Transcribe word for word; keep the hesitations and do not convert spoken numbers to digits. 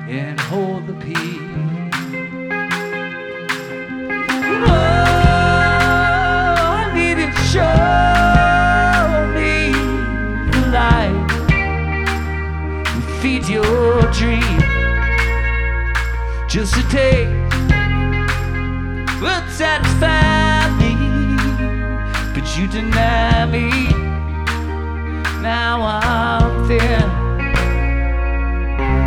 and hold the peace. Oh, I need it, show me the light and feed your dream. Just a taste would satisfy me, but you deny me. Now I